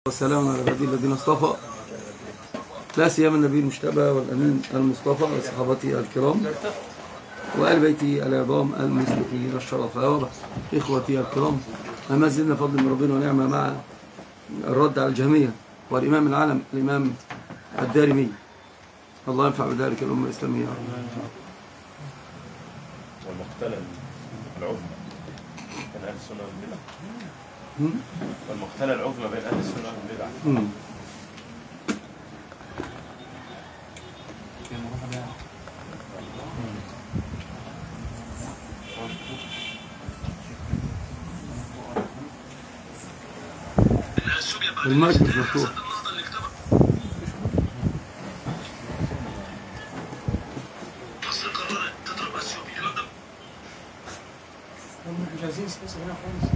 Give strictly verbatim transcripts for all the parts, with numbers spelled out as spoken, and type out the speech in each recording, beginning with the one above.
والسلام على عباده الذين اصطفى، لا سيما النبي المجتبى والامين المصطفى وصحابته الكرام وآل بيته العظام المصلحين الشرفاء إخوتي الكرام. ما زلنا فضل من ربنا ونعمة مع الرد على الجهمية والإمام العالم الإمام الدارمي، الله ينفع بذلك الأمة الإسلامية. والمقتلة العظمى بين أهل السنة والبدع والمقتلة العظمى بين أهل السنة والبدع. المايك مش مفتوح. مش عايزين سياسة هنا خالص.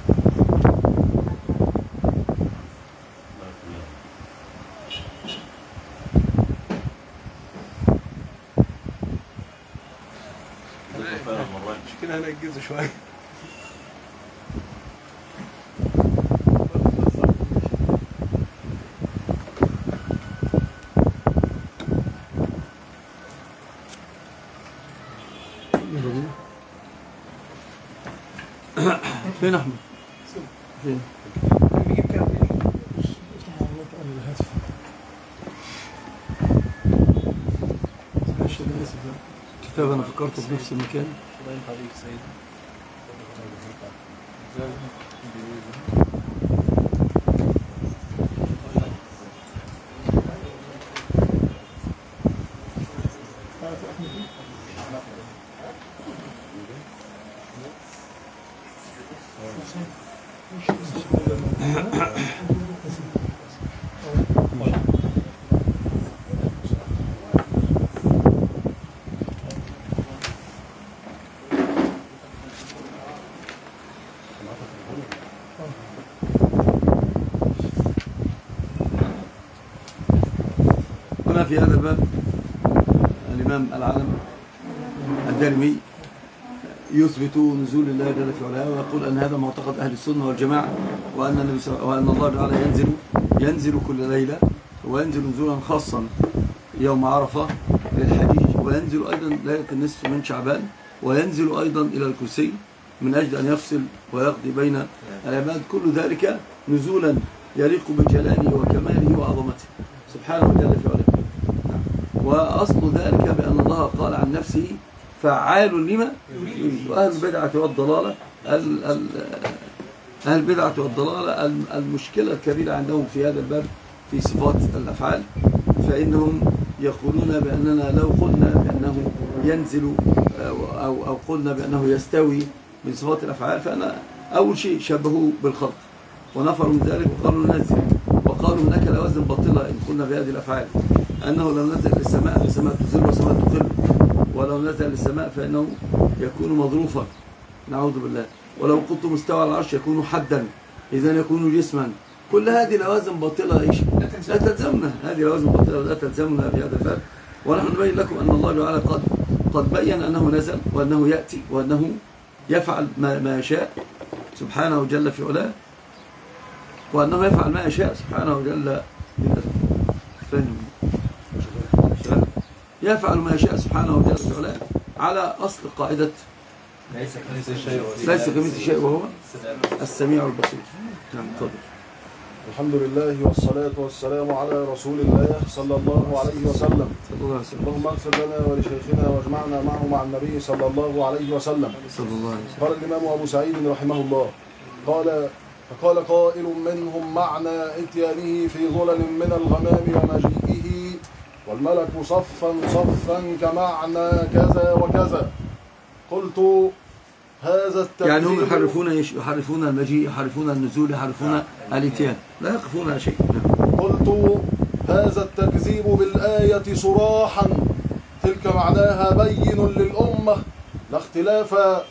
مش كده هنأجزه شوية. فين أحمد؟ فين؟ بيجيب كام افتح على الهاتف. معلش أنا آسف، الكتاب أنا فكرته في نفس المكان. الله ينفع عليك سيد. هنا في هذا الباب الإمام العالم الدارمي يثبت نزول الله جل في علاه ويقول أن هذا معتقد أهل السنة والجماعة، وأن النبي وأن الله تعالى ينزل ينزل كل ليلة، وينزل نزولا خاصا يوم عرفة للحجيج، وينزل أيضا ليلة النصف من شعبان، وينزل أيضا إلى الكرسي من أجل أن يفصل ويقضي بين العباد. كل ذلك نزولا يليق بجلاله وكماله وعظمته سبحانه وتعالى في علاه. وأصل ذلك بأن الله قال عن نفسه فعال لما يريد. وأهل البدعة والضلالة أهل البدعة والضلالة المشكلة الكبيرة عندهم في هذا الباب في صفات الأفعال، فإنهم يقولون بأننا لو قلنا بأنه ينزل أو أو قلنا بأنه يستوي من صفات الأفعال، فأنا أول شيء شبهوه بالخلق ونفروا من ذلك وقالوا ننزل، وقالوا هناك لوازم باطلة إن قلنا بهذه الأفعال، أنه لو نزل للسماء فالسماء تزل والسماء تقل، ولو نزل للسماء فإنه يكون مظروفا نعوذ بالله، ولو قلت مستوى على العرش يكون حدا إذن يكون جسما. كل هذه لوازم باطلة إيش؟ لا تلزمنا، هذه لوازم باطلة لا تلزمنا في هذا الباب. ونحن نبين لكم أن الله تعالى قد قد بين أنه نزل وأنه يأتي وأنه يفعل ما, ما يشاء سبحانه جل في علاه، وأنه يفعل ما يشاء سبحانه جل فهم يفعل ما يشاء سبحانه وتعالى في علاه على أصل قاعدة ليس كمثله شيء ليس كمثله شيء وهو السميع البصير. نعم تفضل. الحمد لله والصلاة والسلام على رسول الله صلى الله عليه وسلم. صلى الله عليه وسلم. اللهم اغفر لنا ولشيخنا واجمعنا معه مع النبي صلى الله عليه وسلم. صلى الله عليه وسلم. قال الإمام أبو سعيد رحمه الله قال فقال قائل منهم معنى اتيانه في ظلل من الغمام ومجيئه والملك صفا صفا كمعنى كذا وكذا. قلت هذا التكذيب، يعني هم يحرفون يحرفون المجيء، يحرفون النزول، يحرفون الاتيان، لا يقفون على شيء. قلت هذا التكذيب بالآية صراحا تلك معناها بين للأمة لا اختلاف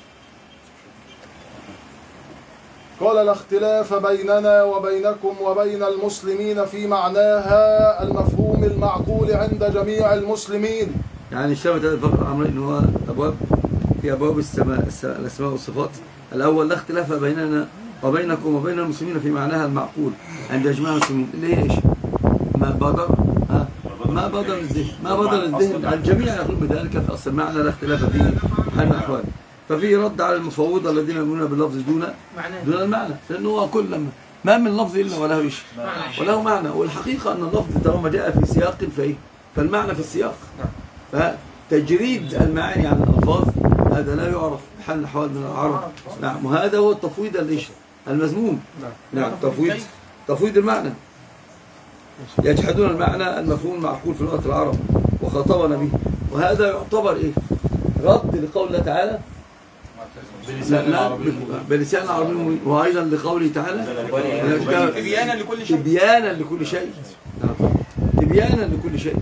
قال لا اختلاف بيننا وبينكم وبين المسلمين في معناها المفهوم المعقول عند جميع المسلمين. يعني اشتملت هذه الفقرة عمري ان هو ابواب في ابواب السماء الاسماء والصفات. الاول لا اختلاف بيننا وبينكم وبين المسلمين في معناها المعقول عند إجماع المسلمين اللي هي إيش؟ ما بدر ها ما بدر الذهن ما بدر الذهن الجميع يقول بذلك في أصل المعنى لا اختلاف فيه حال الأحوال. ففي رد على المفوضة الذين يؤمنون باللفظ دون دون المعنى، لأنه هو كل ما من لفظ إلا وله إيش؟ وله معنى. والحقيقة أن اللفظ طالما جاء في سياق فإيه؟ فالمعنى في السياق. فتجريد المعاني عن الألفاظ هذا لا يعرف بحال الأحوال من العرب. نعم، وهذا هو التفويض الإيش؟ المذموم. نعم، تفويض تفويض المعنى. يجحدون المعنى المفهوم المعقول في لغة العرب وخاطبنا به، وهذا يعتبر إيه؟ رد لقول الله تعالى بلسان عربي بلسان عربي، وأيضا لقوله تعالى تبيانا لكل شيء تبيانا لكل شيء. تبيانا لكل شيء.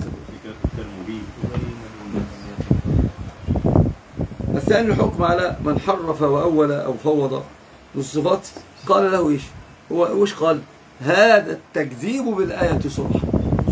الثاني الحكم على من حرف وأول أو فوض الصفات قال له إيش؟ هو إيش قال؟ هذا التكذيب بالآية صراحة.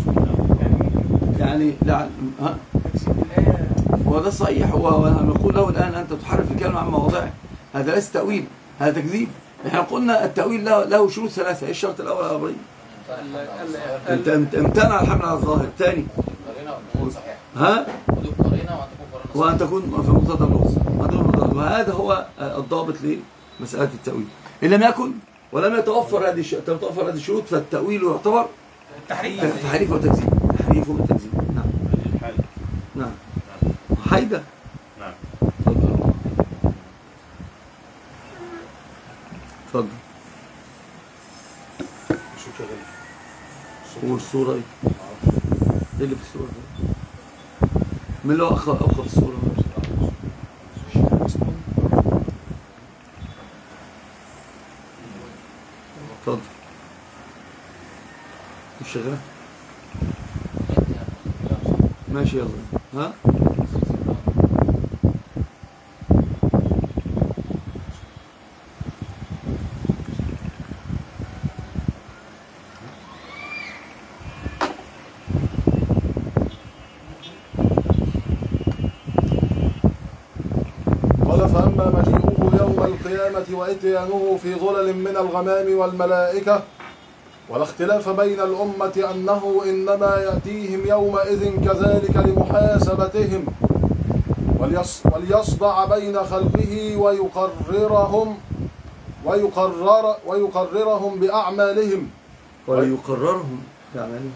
يعني لا ها وهذا صحيح. ونقول له الآن أنت تحرف الكلمة عن مواضعه، هذا ليس تأويل، هذا تكذيب. احنا قلنا التأويل له, له شروط ثلاثة. ايش الشرط الأول يا أبراهيم؟ انت امتنع الحمل على الظاهر. الثاني ها وأن تكون في مقتضى اللغة، وهذا هو الضابط لمسألة التأويل. إن لم يكن ولم يتوفر هذه تتوفر هذه الشروط فالتأويل يعتبر تحريف تحريف وتكذيب. تحريف وتكذيب. نعم نعم حيدة. نعم تفضل. والصورة ايه؟ ايه اللي في الصورة دي؟ من اللي هو أخر أخر الصورة؟ تفضل. مش شغال؟ ماشي يلا. ها؟ قال فأما مجيئه يوم القيامة وإتيانه في ظلل من الغمام والملائكة ولا اختلاف بين الأمة أنه إنما يأتيهم يومئذ كذلك لمحاسبتهم وليصدع بين خلقه ويقررهم ويقرر ويقررهم بأعمالهم ويقررهم بأعمالهم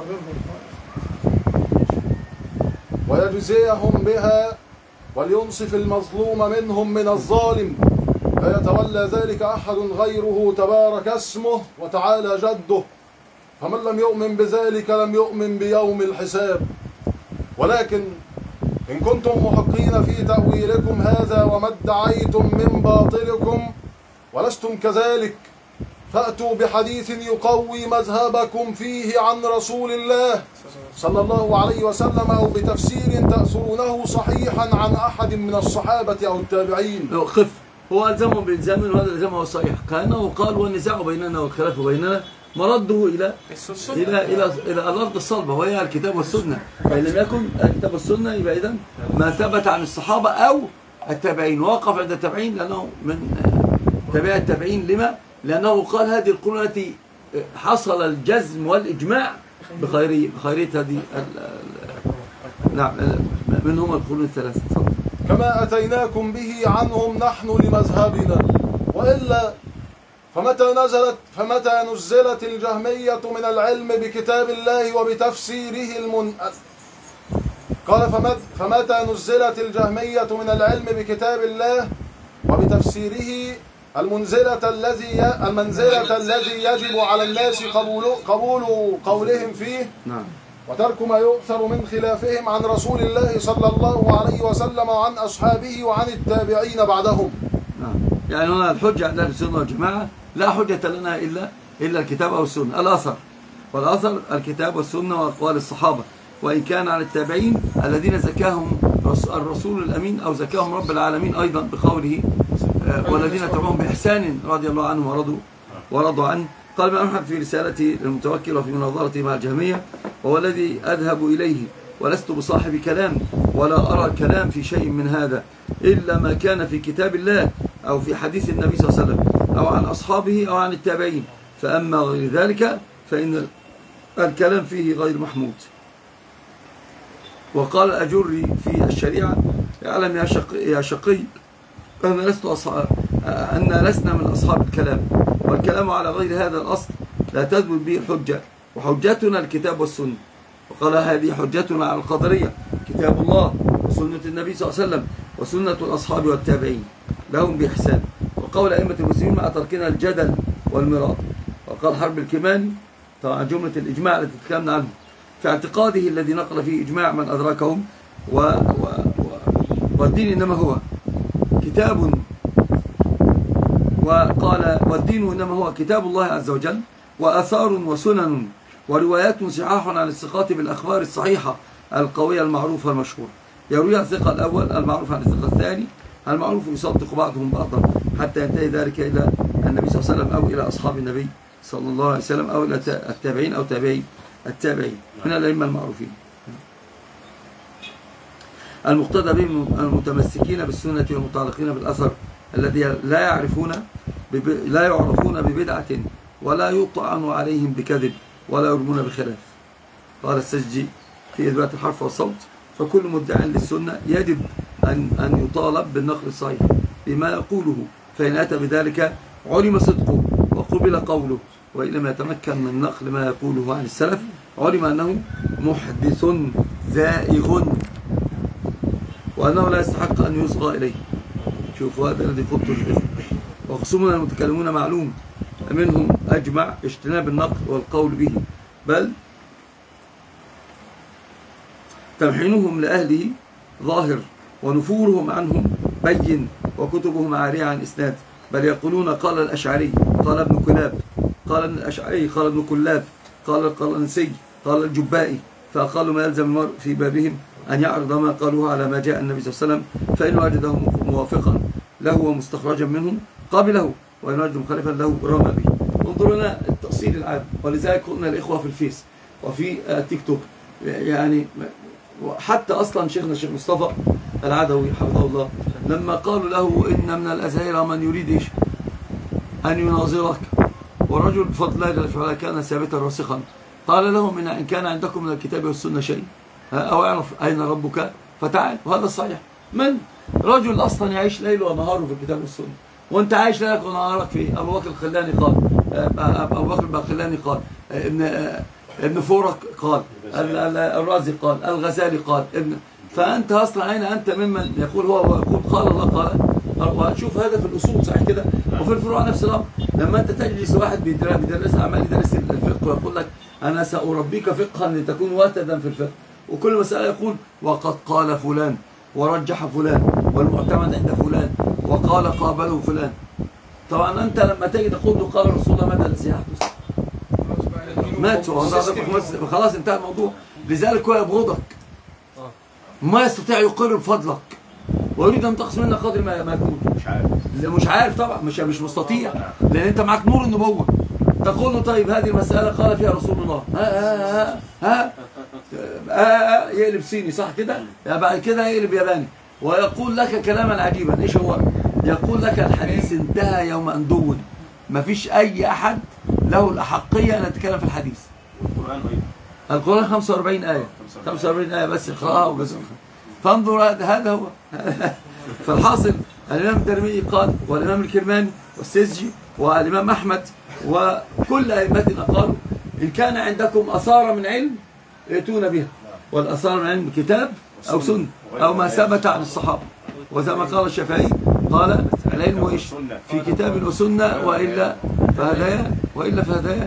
ويجزيهم بها ولينصف المظلوم منهم من الظالم لا يتولى ذلك أحد غيره تبارك اسمه وتعالى جده. فمن لم يؤمن بذلك لم يؤمن بيوم الحساب. ولكن إن كنتم محقين في تأويلكم هذا وما ادعيتم من باطلكم ولستم كذلك فأتوا بحديث يقوي مذهبكم فيه عن رسول الله صلى الله عليه وسلم أو بتفسير تأثرونه صحيحا عن أحد من الصحابة أو التابعين. خف هو ألزمهم بإلزام وهذا الإلزام صحيح، كأنه قال والنزاع بيننا والخلاف بيننا مرده إلى إلى إلى إلى الأرض الصلبة وهي الكتاب والسنة. فإن لم يكن الكتاب والسنة يبقى إذن ما ثبت عن الصحابة أو التابعين. وقف عند التابعين لأنه من تابع التابعين. لما؟ لأنه قال هذه القرون التي حصل الجزم والإجماع بخيرية بخيرية هذه نعم منهم القرون الثلاثة. كما أتيناكم به عنهم نحن لمذهبنا. وإلا فمتى نزلت فمتى نزلت الجهمية من العلم بكتاب الله وبتفسيره المن قال فمتى نزلت الجهمية من العلم بكتاب الله وبتفسيره المنزلة الذي المنزلة الذي يجب على الناس قبول قبول قولهم فيه نعم وترك ما يؤثر من خلافهم عن رسول الله صلى الله عليه وسلم وعن أصحابه وعن التابعين بعدهم. نعم يعني هنا الحجة عند السنة والجماعة لا حجة لنا إلا إلا الكتاب أو السنة. الأثر والأثر الكتاب والسنة وأقوال الصحابة، وإن كان على التابعين الذين زكاهم الرسول الأمين أو زكاهم رب العالمين أيضا بقوله والذين تبعهم بإحسان رضي الله عنهم ورضوا ورضوا عنه. قال ابن أحمد في رسالته للمتوكل وفي مناظرته مع الجهمية وهو الذي أذهب إليه ولست بصاحب كلام ولا أرى كلام في شيء من هذا إلا ما كان في كتاب الله أو في حديث النبي صلى الله عليه وسلم أو عن أصحابه أو عن التابعين. فأما غير ذلك فإن الكلام فيه غير محمود. وقال الأجري في الشريعة: اعلم يا شقي, يا شقي أن لست أصحاب أن لسنا من أصحاب الكلام، والكلام على غير هذا الأصل لا تثبت به حجة، وحجتنا الكتاب والسنة. وقال: هذه حجتنا على القدرية كتاب الله وسنة النبي صلى الله عليه وسلم وسنة الأصحاب والتابعين لهم بإحسان. وقول أئمة المسلمين مع تركنا الجدل والمراء. وقال حرب الكماني طبعا جملة الإجماع التي تكلمنا عنه في اعتقاده الذي نقل فيه إجماع من أدركهم و... و... و... والدين إنما هو كتاب، وقال: والدين إنما هو كتاب الله عز وجل وآثار وسنن وروايات صحاح عن الثقات بالأخبار الصحيحة القوية المعروفة المشهورة، يرويها الثقة الأول المعروف عن الثقة الثاني المعروف يصدق بعضهم بعضا حتى ينتهي ذلك إلى النبي صلى الله عليه وسلم أو إلى أصحاب النبي صلى الله عليه وسلم أو إلى التابعين أو تابعي التابعين من الأئمة المعروفين المقتدى بهم المتمسكين بالسنة والمتعلقين بالأثر الذي لا يعرفون لا يعرفون ببدعة ولا يطعن عليهم بكذب ولا يرمون بخلاف. قال السجي في إثبات الحرف والصوت: فكل مدع للسنة يجب أن أن يطالب بالنقل الصحيح بما يقوله، فإن أتى بذلك علم صدقه وقبل قوله، وإن لم يتمكن من نقل ما يقوله عن السلف علم أنه محدث زائغ وأنه لا يستحق أن يصغى إليه. شوفوا هذا الذي قلت به. وخصومنا المتكلمون معلوم منهم أجمع اجتناب النقل والقول به، بل تمحينهم لأهله ظاهر ونفورهم عنهم بين وكتبهم عارية عن إسناد، بل يقولون: قال الأشعري، قال ابن كلاب، قال ابن الأشعري، قال ابن كلاب، قال القرنسي، قال الجبائي. فأقل ما يلزم المرء في بابهم أن يعرض ما قالوه على ما جاء النبي صلى الله عليه وسلم، فإن وجده موافقا له ومستخرجا منهم قبله، وإن وجد مخالفا له رمى به. انظروا لنا التأصيل العام. ولذلك قلنا الإخوة في الفيس وفي تيك توك، يعني حتى أصلا شيخنا الشيخ مصطفى العدوي حفظه الله لما قالوا له: إن من الأزهر من يريد إيش أن يناظرك، ورجل بفضل الله جل وعلا كان ثابتا راسخا، قال لهم: إن كان عندكم من الكتاب والسنة شيء أو اعرف أين ربك فتعال. وهذا صحيح. من رجل أصلا يعيش ليله ونهاره في الكتاب والسنة، وأنت عايش ليلك ونهارك في أبو بكر الخلاني قال، أبو بكر الخلاني قال، ابن ابن فورك قال، الرازي قال، الغزالي قال، ابن فأنت أصلا أين أنت ممن يقول هو ويقول قال الله قال. وشوف هذا في الأصول صحيح كده، وفي الفروع نفس الأمر. لما أنت تجلس واحد بيدرس عمال يدرس الفقه ويقول لك: أنا سأربيك فقها لتكون واتدا في الفقه، وكل مسألة يقول: وقد قال فلان ورجح فلان والمعتمد عند فلان وقال قابله فلان. طبعا أنت لما تيجي تقول له قال رسول الله ماذا الذي يحدث؟ مات خلاص انتهى الموضوع. لذلك هو يبغضك، ما يستطيع يقر بفضلك، ويريد ان تقص منك قدر ما يكون. مش عارف مش عارف طبعا، مش مش مستطيع، لان انت معك نور النبوه. تقول له: طيب هذه المساله قال فيها رسول الله، ها ها ها ها يقلب صيني صح كده، بعد كده يقلب ياباني، ويقول لك كلاما عجيبا. ايش هو؟ يقول لك: الحديث انتهى يوم ان دون. ما فيش اي احد له الاحقيه ان يتكلم في الحديث. القرآن أيضا القرآن خمسة وأربعين آية، خمسة وأربعين آية بس اقرأها وبس. فانظر هذا هو. فالحاصل الإمام الدرمي قال، والإمام الكرماني والسجي والإمام أحمد وكل أئمتنا قالوا: إن كان عندكم أثار من علم ائتونا بها، والأثار من علم كتاب أو سنة أو ما ثبت عن الصحابة. وزي ما قال الشافعي قال: العلم إيش؟ في كتاب وسنة، وإلا فهدايا وإلا فهدايا.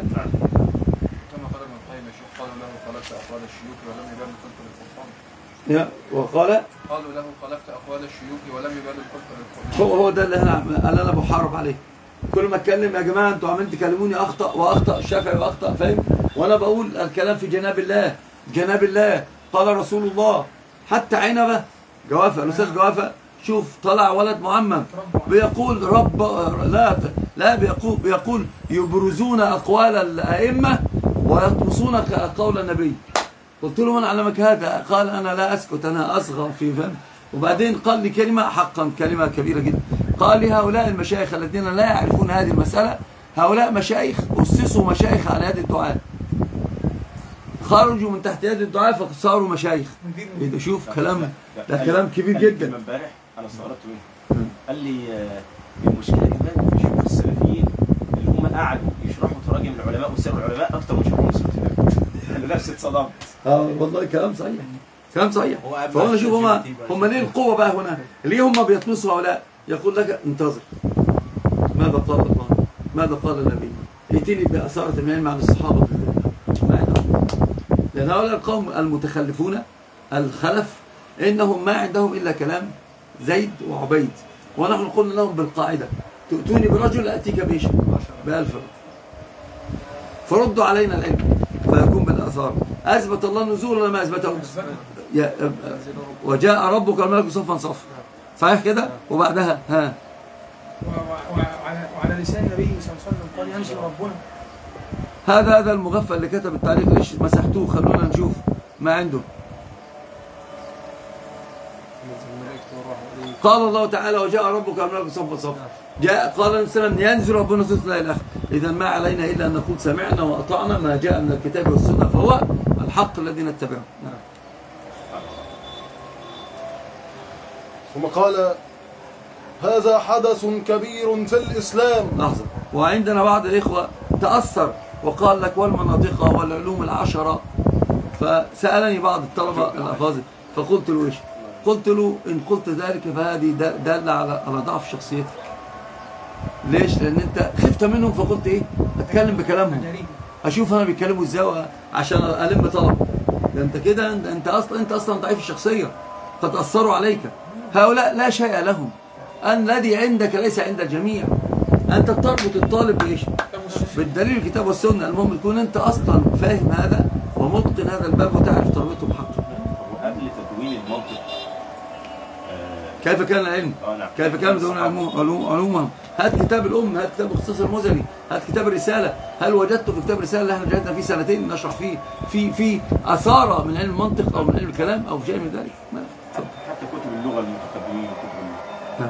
أقوال الشيوخ ولم يبان الخلق للقرآن. يا وقال قالوا له: خالفت أقوال الشيوخ ولم يبان الخلق للقرآن. هو هو ده اللي انا اللي انا بحارب عليه. كل ما اتكلم: يا جماعه انتوا عمالين تكلموني اخطا واخطا الشافعي واخطا، فاهم؟ وانا بقول الكلام في جناب الله، جناب الله قال رسول الله. حتى عنبه جوافه، الاستاذ جوافه، شوف طلع ولد معمم بيقول رب لا لا بيقول بيقول يبرزون اقوال الائمه ويطمسون قول النبي. قلت له: من علمك هذا؟ قال: انا لا اسكت، انا اصغر في فهم. وبعدين قال لي كلمه حقا كلمه كبيره جدا، قال لهؤلاء المشايخ الذين لا يعرفون هذه المسألة، هؤلاء مشايخ أسسوا مشايخ على يد الدعاء، خرجوا من تحت يد الدعاء فصاروا مشايخ. إيه ده؟ شوف كلام، ده كلام كبير جدا. امبارح انا استغربت منه، قال لي آه، المشكله كمان في شيوخ السلفيين اللي هم قعدوا يشرحوا تراجم العلماء وسير العلماء اكتر من شرحوا نصرة الامام. انا نفسي اتصدمت. اه والله كلام صحيح، كلام صحيح. فهنا شوف هم هم ليه القوه بقى هنا؟ ليه هم بيطمسوا هؤلاء؟ يقول لك انتظر، ماذا قال الله؟ ماذا قال النبي؟ ائتني بأثارة العلم عن الصحابة في ذلك. ما عندهم، لأن هؤلاء القوم المتخلفون الخلف إنهم ما عندهم إلا كلام زيد وعبيد، ونحن قلنا لهم بالقاعدة تؤتوني برجل أتيك بإيش؟ بألف رجل. فردوا علينا العلم فيكون بالآثار. أثبت الله النزول ولا ما أثبته؟ وجاء ربك الملك صفا صفا، صحيح كده؟ وبعدها ها وعلى لسان النبي صلى الله عليه وسلم قال ينزل ربنا. هذا هذا المغفل اللي كتب التعليق، ليش مسحتوه؟ خلونا نشوف ما عنده. قال الله تعالى وجاء ربك الملك صفا صفا، جاء قال النبي صلى الله عليه وسلم ينزل ربنا ثلث الليل الآخر. إذا ما علينا إلا أن نقول سمعنا وأطعنا ما جاء من الكتاب والسنة فهو الحق الذي نتبعه. نعم. ثم قال هذا حدث كبير في الإسلام. لحظة، وعندنا بعض الإخوة تأثر وقال لك والمناطق والعلوم العشرة، فسألني بعض الطلبة الأفاضل فقلت له إيش؟ قلت له إن قلت ذلك فهذه دالة على على ضعف شخصيتك. ليش؟ لأن أنت خفت منهم فقلت إيه؟ أتكلم بكلامهم، أشوف أنا بيتكلموا إزاي عشان ألم طلب. ده أنت كده أنت أصلا أنت أصلا ضعيف الشخصية، قد أثروا عليك. هؤلاء لا شيء لهم، أن الذي عندك ليس عند الجميع. أنت تربط الطالب بإيش؟ بالدليل الكتاب والسنة. المهم تكون أنت أصلا فاهم هذا ومتقن هذا الباب وتعرف تربطه بحقه. وقبل تدوين المنطق كيف كان العلم؟ كيف كان يدون علومهم؟ هات كتاب الأم، هات كتاب مختصر المزني، هات كتاب الرسالة. هل وجدت في كتاب الرسالة اللي احنا جهدنا فيه سنتين نشرح فيه في في أثارة من علم المنطق أو من علم الكلام أو شيء من ذلك؟ حتى كتب اللغة المتقدمين وكتب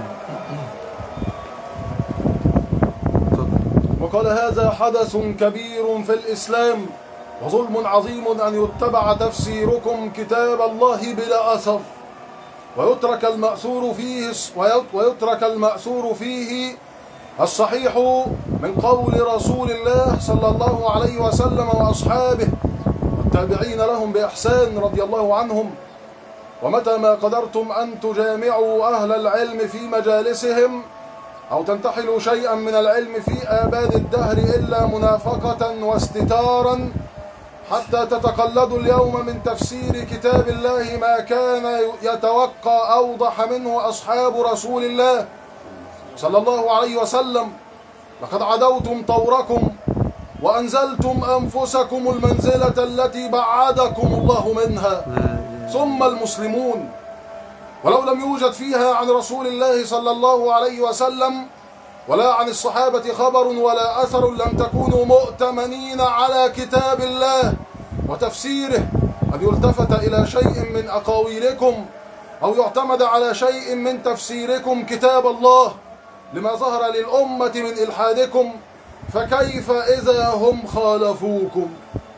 وقال هذا حدث كبير في الإسلام وظلم عظيم أن يتبع تفسيركم كتاب الله بلا أثر ويترك المأثور فيه ويترك المأثور فيه الصحيح من قول رسول الله صلى الله عليه وسلم وأصحابه والتابعين لهم بإحسان رضي الله عنهم. ومتى ما قدرتم أن تجامعوا أهل العلم في مجالسهم أو تنتحلوا شيئا من العلم في آباد الدهر إلا منافقة واستتارا حتى تتقلدوا اليوم من تفسير كتاب الله ما كان يتوقع أوضح منه أصحاب رسول الله صلى الله عليه وسلم، لقد عدوتم طوركم وأنزلتم أنفسكم المنزلة التي بعدكم الله منها. ثم المسلمون ولو لم يوجد فيها عن رسول الله صلى الله عليه وسلم ولا عن الصحابة خبر ولا أثر لم تكونوا مؤتمنين على كتاب الله وتفسيره أن يلتفت إلى شيء من أقاويلكم أو يعتمد على شيء من تفسيركم كتاب الله لما ظهر للأمة من إلحادكم، فكيف إذا هم خالفوكم؟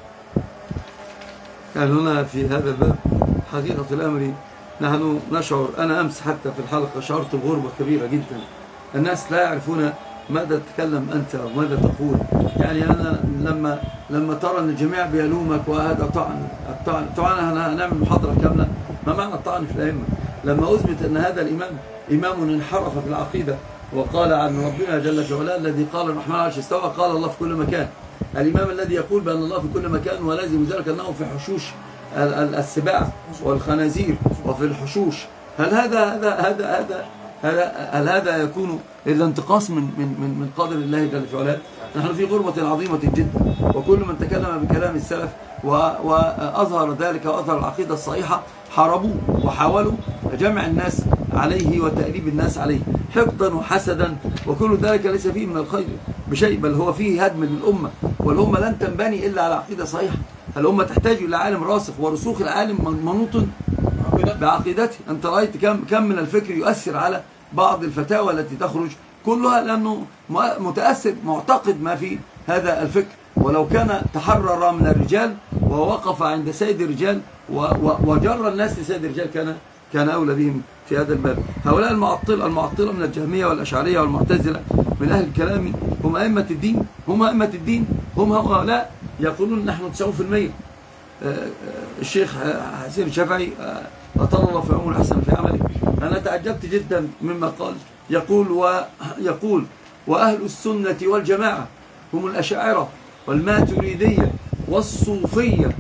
يعني هنا في هذا الباب حقيقة الأمر نحن نشعر، أنا أمس حتى في الحلقة شعرت بغربة كبيرة جدا. الناس لا يعرفون ماذا تتكلم أنت وماذا تقول. يعني أنا لما لما ترى أن الجميع بيلومك وهذا طعن الطعن طبعا هنعمل محاضرة كاملة ما معنى الطعن في الأئمة. لما أثبت أن هذا الإمام إمام انحرف في العقيدة وقال عن ربنا جل في علاه الذي قال الرحمن على العرش استوى قال الله في كل مكان، الإمام الذي يقول بأن الله في كل مكان ولازم ذلك أنه في حشوش السباع والخنازير وفي الحشوش، هل هذا هذا هذا هذا هذا هل هذا يكون إلا انتقاص من من من من قدر الله جل في علاه؟ نحن في غربة عظيمة جدا، وكل من تكلم بكلام السلف وأظهر ذلك وأظهر العقيدة الصحيحة حاربوه وحاولوا جمع الناس عليه وتأليب الناس عليه حقدا وحسدا، وكل ذلك ليس فيه من الخير بشيء، بل هو فيه هدم للأمة، والأمة لن تنبني إلا على عقيدة صحيحة. الأمة تحتاج إلى عالم راسخ، ورسوخ العالم منوط بعقيدته. أنت رأيت كم كم من الفكر يؤثر على بعض الفتاوى التي تخرج كلها لأنه متأثر معتقد ما في هذا الفكر، ولو كان تحرر من الرجال ووقف عند سيد الرجال وجر الناس لسيد الرجال كان كان أولى بهم في هذا الباب. هؤلاء المعطلة المعطلة من الجهمية والأشعرية والمعتزلة من أهل الكلام هم أئمة الدين هم أئمة الدين هم هؤلاء يقولون نحن تسعين بالمئة. الشيخ حسين الشافعي أطال الله في عمره الحسن في عمله، أنا تعجبت جدا مما قال، يقول ويقول وأهل السنة والجماعة هم الأشاعرة والماتريدية والصوفية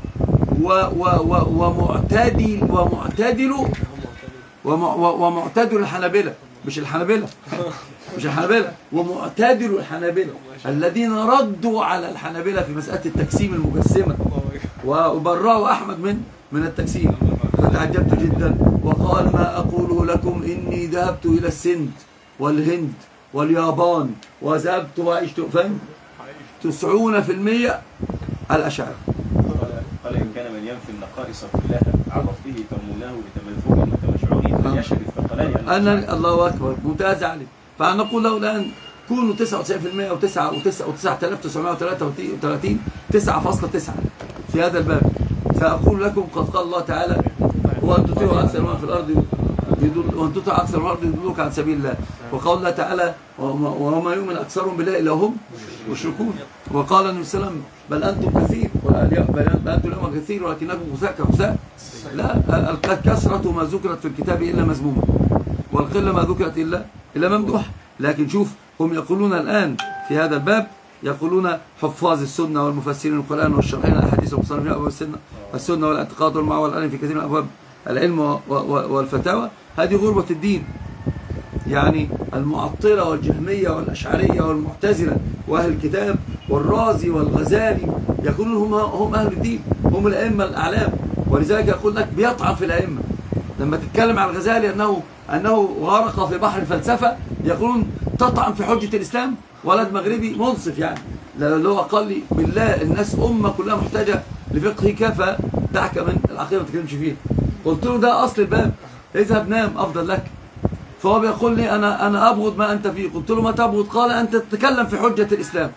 ومعتدل ومعتدل ومعتدل الحنابلة، مش الحنابلة مش الحنابلة ومعتدل الحنابلة الذين ردوا على الحنابلة في مسألة التقسيم المجسمة وبرأوا أحمد من من التقسيم. فتعجبت جدا وقال ما أقوله لكم إني ذهبت إلى السند والهند واليابان وذهبت وعشت فين تسعون في المية الأشاعرة. قال إن كان من ينفي النقائص كلها عرفته ترمونه بتمثله وتمشعره فليشهد الثقلين أنا الله أكبر ممتاز عليه. فنقول له الآن كونوا تسعة وتسعين بالمئة وتسعة وتسعة آلاف وتسعمائة وثلاثة وثلاثين تسعة فاصلة تسعة في هذا الباب. فأقول لكم قد قال الله تعالى وأن تطيعوا أكثر من في الأرض وأن تطيعوا أكثر من الأرض يضلوك عن سبيل الله. وقال الله تعالى وما يؤمن أكثرهم بالله إلا هم مشركون. وقال النبي صلى الله عليه وسلم بل أنتم كثير بل أنتم اليوم كثير ولكنكم غثاء كغثاء. لا الكثرة ما ذكرت في الكتاب إلا مذمومة والقلة ما ذكرت إلا إلا ممدوح. لكن شوف هم يقولون الآن في هذا الباب يقولون حفاظ السنة والمفسرين القرآن والشرحين الأحاديث والمصنفين أبواب السنة والسنة والاعتقاد والمعول والعلم في كثير من أبواب العلم والفتاوى. هذه غربة الدين. يعني المعطلة والجهمية والأشعرية والمعتزلة وأهل الكتاب والرازي والغزالي يقولون هم هم أهل الدين هم الأئمة الأعلام. ولذلك يقول لك بيطعن في الأئمة. لما تتكلم عن الغزالي أنه أنه غرق في بحر الفلسفة يقولون تطعن في حجة الإسلام. ولد مغربي منصف يعني اللي هو قال لي بالله الناس أمة كلها محتاجة لفقهك فدعك من العقيدة ما تتكلمش فيها. قلت له ده أصل الباب اذهب نام أفضل لك. فهو بيقول لي أنا أنا أبغض ما أنت فيه. قلت له ما تبغض؟ قال أنت تتكلم في حجة الإسلام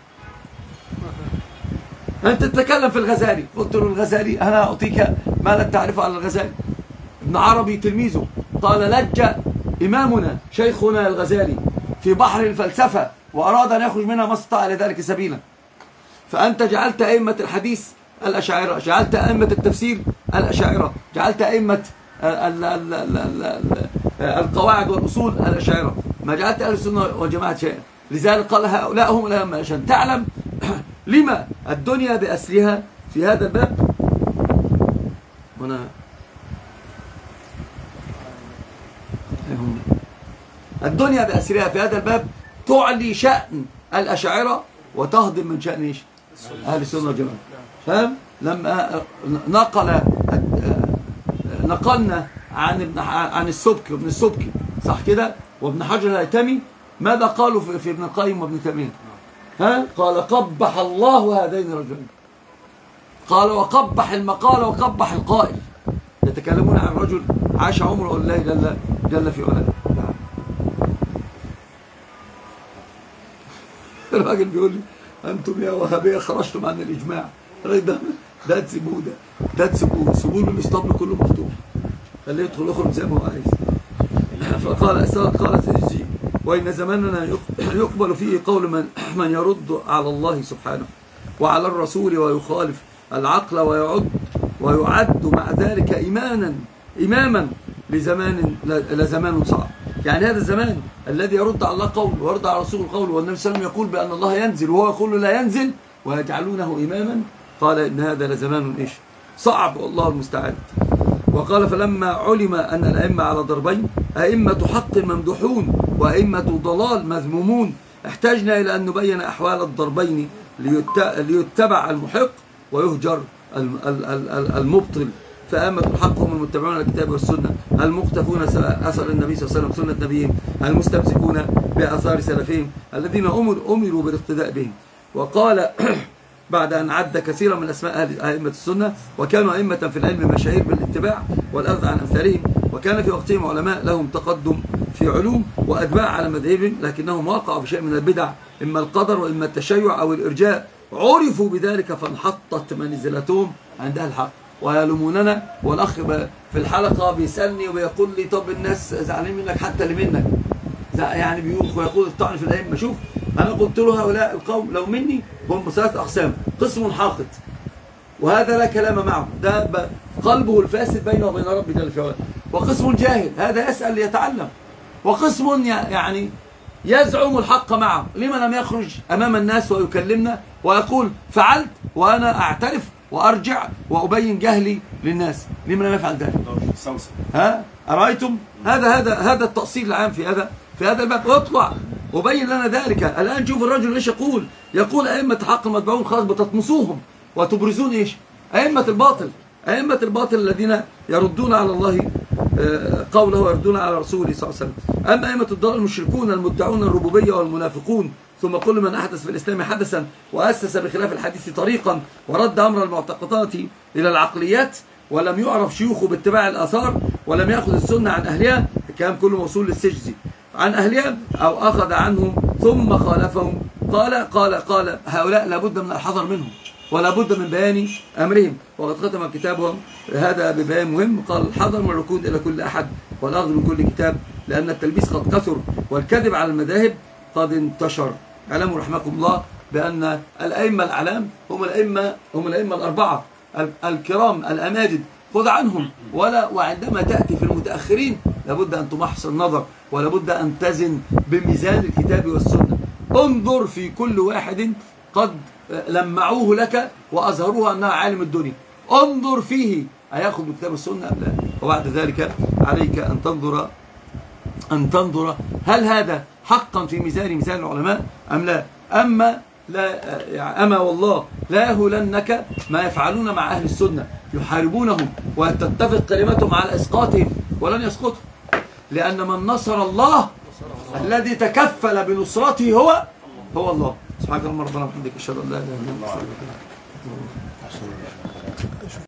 أنت تتكلم في الغزالي. قلت له الغزالي أنا أعطيك ما لا تعرفه على الغزالي. ابن عربي تلميذه قال لج إمامنا شيخنا الغزالي في بحر الفلسفة وأراد أن يخرج منها ما استطاع لذلك سبيلا. فأنت جعلت أئمة الحديث الأشاعرة، جعلت أئمة التفسير الأشاعرة، جعلت أئمة القواعد والأصول الأشاعرة، ما جعلت أهل السنة والجماعة شيئا. لذلك قال هؤلاء هم الأئمة عشان تعلم لما الدنيا بأسرها في هذا الباب. هنا الدنيا بأسرها في هذا الباب تعلي شأن الأشاعرة وتهضم من شأن إيش؟ أهل السنة والجماعة. فهم؟ لما نقل نقلنا عن ابن عن السبكي وابن السبكي صح كده وابن حجر الهيثمي ماذا قالوا في, في ابن القيم وابن تيمية؟ ها؟ قال قبح الله هذين الرجلين. قال وقبح المقال وقبح القائل. يتكلمون عن رجل عاش عمره الله جل جل في علاه. الراجل بيقول لي انتم يا وهابيه خرجتم عن الاجماع. الراجل ده ده تسيبوه ده ده تسيبوه سيبوه له الاسطبل كله مفتوح خليه يدخل يخرج زي ما هو عايز. فقال قال السجي وان زماننا يقبل فيه قول من من يرد على الله سبحانه وعلى الرسول ويخالف العقل ويعد ويعد مع ذلك ايمانا اماما لزمان لزمان صعب. يعني هذا الزمان الذي يرد على الله قول ويرد على رسول قول والنبي صلى الله عليه وسلم يقول بأن الله ينزل وهو يقول لا ينزل ويجعلونه إماما. قال إن هذا لزمان إيش صعب والله المستعان. وقال فلما علم أن الأئمة على ضربين أئمة حق ممدوحون وأئمة ضلال مذمومون احتاجنا إلى أن نبين أحوال الضربين ليتبع المحق ويهجر المبطل. فأئمة الحق هم المتبعون الكتاب والسنة المقتفون أثر النبي صلى الله عليه وسلم سنة نبيهم المستمسكون بآثار سلفهم الذين أمروا بالاقتداء بهم. وقال بعد أن عد كثيرا من أسماء أئمة السنة وكانوا أئمة في العلم مشاهير بالاتباع والأخذ عن أمثالهم وكان في وقتهم علماء لهم تقدم في علوم وأتباع على مذهبهم، لكنهم وقعوا في شيء من البدع، إما القدر وإما التشيع أو الإرجاء، عرفوا بذلك فانحطت منزلتهم عند أهل الحق ويلوموننا. والأخ في الحلقة بيسألني وبيقول لي طب الناس زعلانين منك حتى اللي منك، يعني بيوخ ويقول الطعن في الأئمة. شوف أنا قلت له هؤلاء القوم لو مني هم ثلاث أقسام: قسم حاقد وهذا لا كلام معه، ده قلبه الفاسد بينه وبين ربه جل في علاه، وقسم جاهل هذا يسأل ليتعلم، وقسم يعني يزعم الحق معه. لما لم يخرج أمام الناس ويكلمنا ويقول فعلت وأنا أعترف وأرجع وأبين جهلي للناس؟ لما لم يفعل ذلك؟ ها أرأيتم؟ هذا هذا هذا التأصيل العام في هذا في هذا الباب. اطلع وبين لنا ذلك. الآن شوف الرجل ايش يقول، يقول أئمة الحق المتبعون خلاص بتطمسوهم وتبرزون ايش؟ أئمة الباطل، أئمة الباطل الذين يردون على الله قوله ويردون على رسوله صلى الله عليه وسلم. أما أئمة الضلال المشركون المدعون الربوبية والمنافقون، ثم كل من أحدث في الإسلام حدثا وأسس بخلاف الحديث طريقا ورد أمر المعتقدات إلى العقليات، ولم يعرف شيوخه باتباع الآثار، ولم يأخذ السنة عن أهلها، الكلام كله موصول للسجزي، عن أهلها أو أخذ عنهم ثم خالفهم. قال قال قال هؤلاء لابد من الحذر منهم ولا بد من بيان أمرهم. وقد ختم كتابهم هذا ببيان مهم، قال الحذر من الركون إلى كل أحد والأخذ من كل كتاب، لأن التلبيس قد كثر والكذب على المذاهب قد انتشر. اعلموا رحمكم الله بأن الأئمة الأعلام هم الأئمة هم الأئمة الأربعة الكرام الأماجد، خذ عنهم. ولا وعندما تأتي في المتأخرين لابد أن تمحص النظر ولابد أن تزن بميزان الكتاب والسنة. انظر في كل واحد قد لمعوه لك وأظهروه أنها عالم الدنيا، انظر فيه أيأخذ بكتاب السنة أم لا. وبعد ذلك عليك أن تنظر أن تنظر هل هذا حقا في ميزان ميزان العلماء أم لا. أما لا أما والله لا يهولنك ما يفعلون مع أهل السنة، يحاربونهم وتتفق كلمتهم على إسقاطهم ولن يسقطوا، لأن من نصر الله الذي تكفل بنصرته هو هو الله. سبحانك اللهم ربنا وبحمدك أشهد أن لا إله إلا أنت.